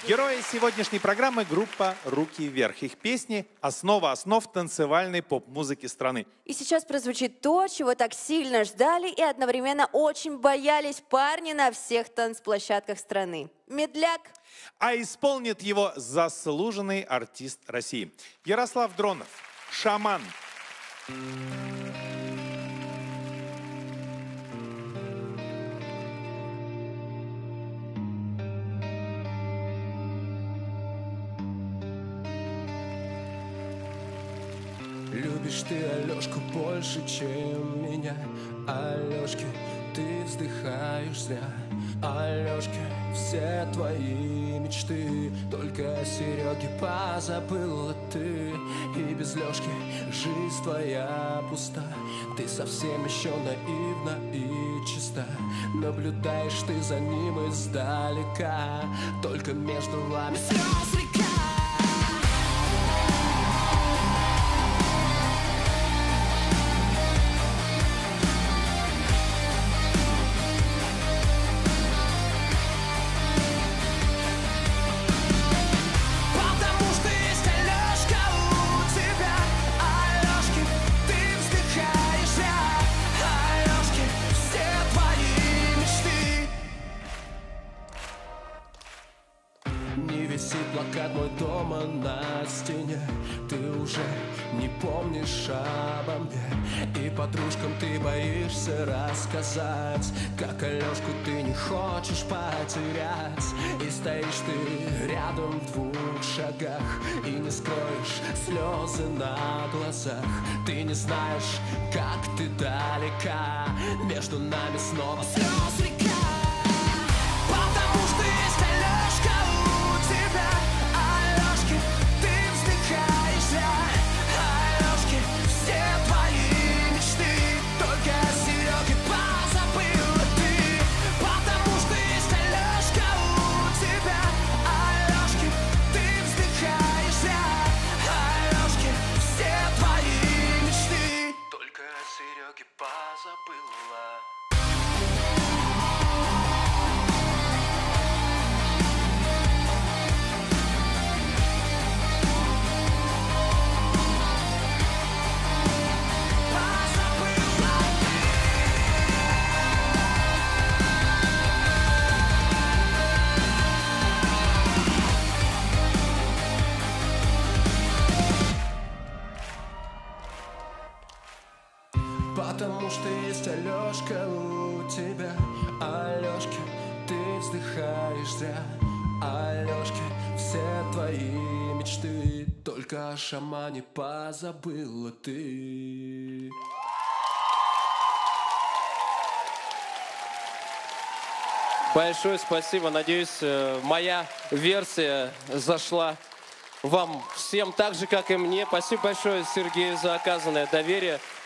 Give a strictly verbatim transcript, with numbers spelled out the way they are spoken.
Герои сегодняшней программы — группа «Руки вверх». Их песни — основа основ танцевальной поп-музыки страны. И сейчас прозвучит то, чего так сильно ждали и одновременно очень боялись парни на всех танцплощадках страны. Медляк. А исполнит его заслуженный артист России. Ярослав Дронов. «Шаман». Любишь ты Алёшку больше, чем меня. Алёшке, ты вздыхаешь зря. Алёшке, все твои мечты только о Серёге позабыла ты. И без Лёшки жизнь твоя пуста. Ты совсем еще наивна и чиста. Наблюдаешь ты за ним издалека. Только между вами слез река. Висит плакат мой дома на стене. Ты уже не помнишь обо мне. И подружкам ты боишься рассказать, как Алёшку ты не хочешь потерять. И стоишь ты рядом в двух шагах и не скроешь слезы на глазах. Ты не знаешь, как ты далека. Между нами снова слез река. Потому что есть Алёшка у тебя. Алёшке, ты вздыхаешь зря. Алёшке, все твои мечты только о Серёге позабыла ты. Потому что есть Алёшка у тебя. Алёшке, ты вздыхаешь зря. Алёшке, все твои мечты только о Серёге позабыла. Потому что есть Алёшка у тебя. Алёшке, ты вздыхаешь зря. Алёшке, все твои мечты только о шамане позабыла ты. Большое спасибо. Надеюсь, моя версия зашла вам всем так же, как и мне. Спасибо большое, Сергей, за оказанное доверие.